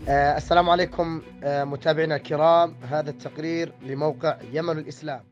السلام عليكم متابعينا الكرام. هذا التقرير لموقع يمن الإسلام.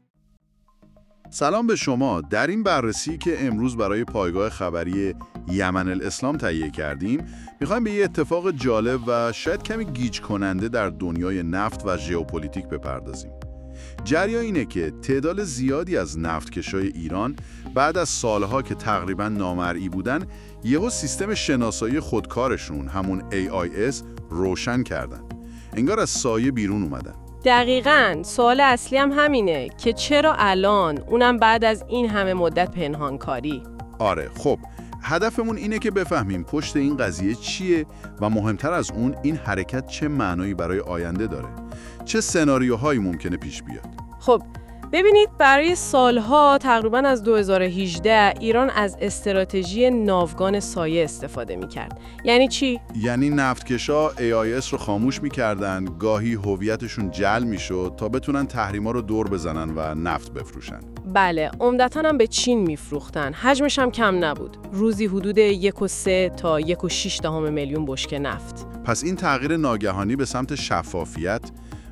سلام به شما. در این بررسی که امروز برای پایگاه خبری یمن الاسلام تهیه کردیم، میخوایم به یه اتفاق جالب و شاید کمی گیج کننده در دنیای نفت و ژئوپلیتیک بپردازیم. جریان اینه که تعداد زیادی از نفتکشای ایران بعد از سالها که تقریباً نامرئی بودن، یهو سیستم شناسایی خودکارشون، همون AIS، روشن کردن. انگار از سایه بیرون اومدن. دقیقاً. سوال اصلی هم همینه که چرا الان، اونم بعد از این همه مدت پنهانکاری؟ آره، خب هدفمون اینه که بفهمیم پشت این قضیه چیه و مهمتر از اون این حرکت چه معنایی برای آینده داره. چه سناریوهایی ممکنه پیش بیاد. خب ببینید، برای سالها تقریباً از 2018 ایران از استراتژی ناوگان سایه استفاده می‌کرد. یعنی چی؟ یعنی نفتکشا AIS رو خاموش می‌کردن، گاهی هویتشون جعل می‌شد تا بتونن تحریما رو دور بزنن و نفت بفروشن. بله، عمدتاً هم به چین می‌فروختن. حجمش هم کم نبود. روزی حدود 1.3 تا 1.6 میلیون بشکه نفت. پس این تغییر ناگهانی به سمت شفافیت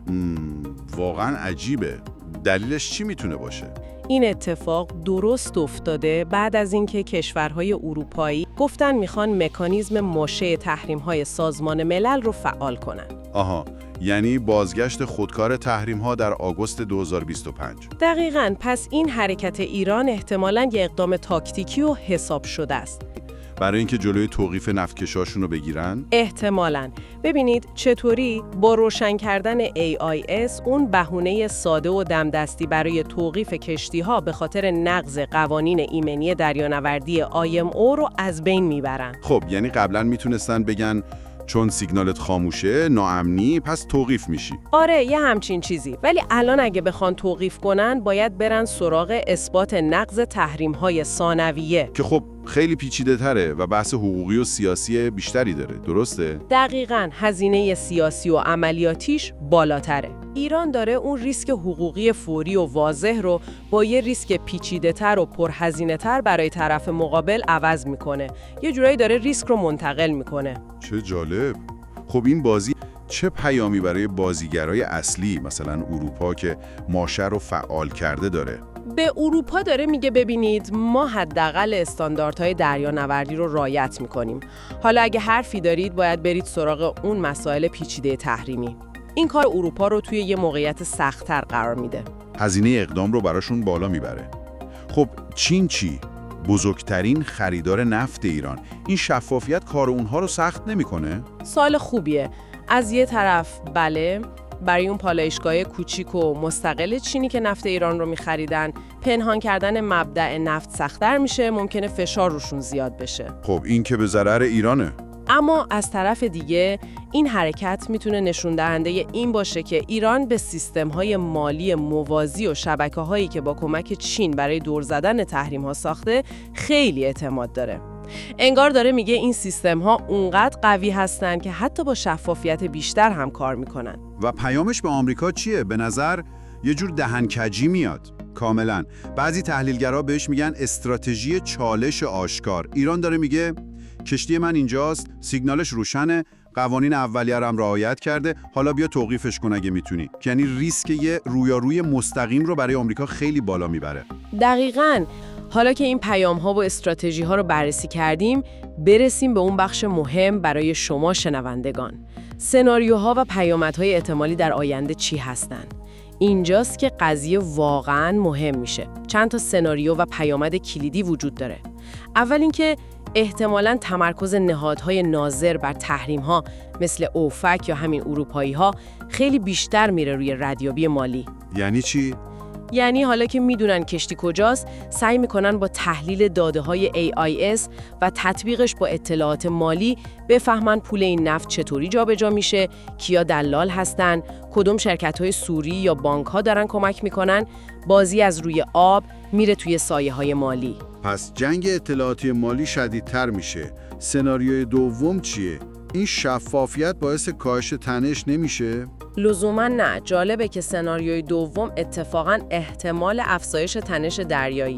واقعاً عجیبه. دلیلش چی میتونه باشه؟ این اتفاق درست افتاده بعد از اینکه کشورهای اروپایی گفتن میخوان مکانیزم ماشه تحریم‌های سازمان ملل رو فعال کنن. آها، یعنی بازگشت خودکار تحریم‌ها در آگوست 2025. دقیقاً. پس این حرکت ایران احتمالاً یه اقدام تاکتیکی و حساب شده است. برای اینکه جلوی توقیف نفتکشاشون رو بگیرن؟ احتمالاً. ببینید چطوری با روشن کردن AIS اون بهونه ساده و دمدستی برای توقیف کشتی‌ها به خاطر نقض قوانین ایمنی دریانوردی IMO رو از بین میبرن. خب یعنی قبلاً میتونستن بگن چون سیگنالت خاموشه، ناامنی، پس توقیف میشی. آره، یه همچین چیزی. ولی الان اگه بخوان توقیف کنن، باید برن سراغ اثبات نقض تحریم‌های ثانویه که خب خیلی پیچیده تره و بحث حقوقی و سیاسی بیشتری داره، درسته؟ دقیقاً. هزینه سیاسی و عملیاتیش بالاتره. ایران داره اون ریسک حقوقی فوری و واضح رو با یه ریسک پیچیده‌تر و پرهزینه‌تر برای طرف مقابل عوض میکنه. یه جورایی داره ریسک رو منتقل میکنه. چه جالب. خب این بازی چه پیامی برای بازیگرای اصلی مثلا اروپا که ماشه رو فعال کرده داره؟ به اروپا داره میگه ببینید، ما حداقل استانداردهای دریانوردی رو رعایت میکنیم. حالا اگه حرفی دارید باید برید سراغ اون مسائل پیچیده تحریمی. این کار اروپا رو توی یه موقعیت سخت‌تر قرار میده. هزینه اقدام رو براشون بالا میبره. خب چین چی؟ بزرگترین خریدار نفت ایران. این شفافیت کار اونها رو سخت نمیکنه؟ سوال خوبیه. از یه طرف بله، برای اون پالایشگاه کوچیک و مستقل چینی که نفت ایران رو می‌خریدن، پنهان کردن مبدأ نفت سخت‌تر میشه، ممکنه فشار روشون زیاد بشه. خب این که به ضرر ایرانه. اما از طرف دیگه این حرکت میتونه نشون دهنده این باشه که ایران به سیستم‌های مالی موازی و شبکه‌هایی که با کمک چین برای دور زدن تحریم‌ها ساخته خیلی اعتماد داره. انگار داره میگه این سیستم‌ها اونقدر قوی هستن که حتی با شفافیت بیشتر هم کار میکنن. و پیامش به آمریکا چیه؟ به نظر یه جور دهنکجی میاد. کاملا. بعضی تحلیلگرا بهش میگن استراتژی چالش آشکار. ایران داره میگه کشتی من اینجاست، سیگنالش روشنه، قوانین اولیه رو هم رعایت کرده، حالا بیا توقیفش کن اگه میتونی. یعنی ریسک یه رویاروی مستقیم رو برای آمریکا خیلی بالا میبره. دقیقاً. حالا که این پیام‌ها و استراتژی‌ها رو بررسی کردیم، برسیم به اون بخش مهم برای شما شنوندگان. سناریوها و پیامدهای احتمالی در آینده چی هستن؟ اینجاست که قضیه واقعاً مهم میشه. چند تا سناریو و پیامد کلیدی وجود داره. اول اینکه احتمالاً تمرکز نهادهای ناظر بر تحریم‌ها مثل اوفک یا همین اروپایی‌ها خیلی بیشتر میره روی ردیابی مالی. یعنی چی؟ یعنی حالا که میدونن کشتی کجاست، سعی میکنن با تحلیل داده‌های AIS و تطبیقش با اطلاعات مالی بفهمن پول این نفت چطوری جابجا میشه، کیا دلال هستن، کدوم شرکت‌های سوری یا بانک‌ها دارن کمک میکنن. بازی از روی آب میره توی سایه‌های مالی. پس جنگ اطلاعاتی مالی شدیدتر میشه. سناریوی دوم چیه؟ این شفافیت باعث کاهش تنش نمیشه؟ لزوما نه. جالبه که سناریوی دوم اتفاقاً احتمال افزایش تنش دریاییه.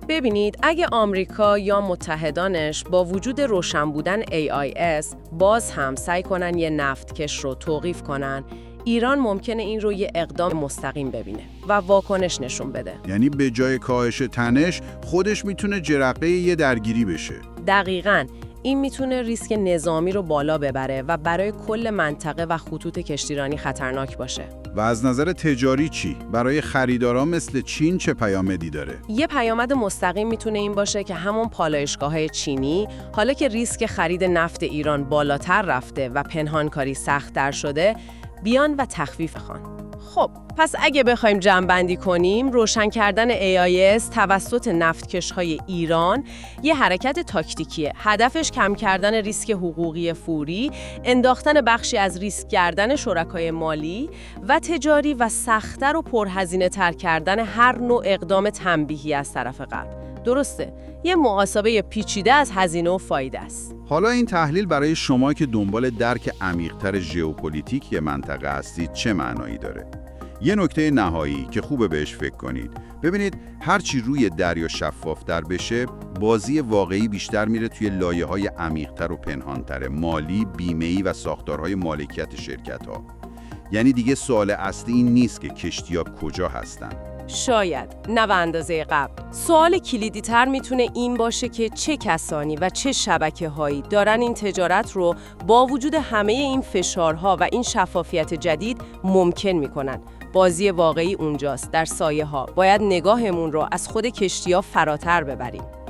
ببینید اگه آمریکا یا متحدانش با وجود روشن بودن AIS باز هم سعی کنن یه نفتکش رو توقیف کنن، ایران ممکنه این رو یه اقدام مستقیم ببینه و واکنش نشون بده. یعنی به جای کاهش تنش خودش میتونه جرقه یه درگیری بشه. دقیقاً. این میتونه ریسک نظامی رو بالا ببره و برای کل منطقه و خطوط کشتیرانی خطرناک باشه. و از نظر تجاری چی؟ برای خریداران مثل چین چه پیامدی داره؟ یه پیامد مستقیم میتونه این باشه که همون پالایشگاه‌های چینی، حالا که ریسک خرید نفت ایران بالاتر رفته و پنهانکاری سخت‌تر شده، بیان و تخفیف خوان. خب، پس اگه بخوایم جمع‌بندی کنیم، روشن کردن AIS توسط نفتکش‌های ایران یه حرکت تاکتیکیه. هدفش کم کردن ریسک حقوقی فوری، انداختن بخشی از ریسک کردن شرکای مالی و تجاری و سخت‌تر و پرهزینه‌تر کردن هر نوع اقدام تنبیهی از طرف غرب. درسته، یه محاسبه پیچیده از هزینه و فایده است. حالا این تحلیل برای شما که دنبال درک عمیق‌تر ژئوپلیتیک یه منطقه هستید چه معنایی داره؟ یه نکته نهایی که خوبه بهش فکر کنید. ببینید هرچی روی دریا شفافتر بشه، بازی واقعی بیشتر میره توی لایه‌های عمیق‌تر و پنهان‌تر، مالی، بیمه‌ای و ساختارهای مالکیت شرکت‌ها. یعنی دیگه سوال اصلی این نیست که کشتی‌ها کجا هستن. شاید نه به اندازه قبل. سوال کلیدی تر میتونه این باشه که چه کسانی و چه شبکه‌هایی دارن این تجارت رو با وجود همه این فشارها و این شفافیت جدید ممکن میکنن. بازی واقعی اونجاست، در سایه‌ها. باید نگاهمون رو از خود کشتی‌ها فراتر ببریم.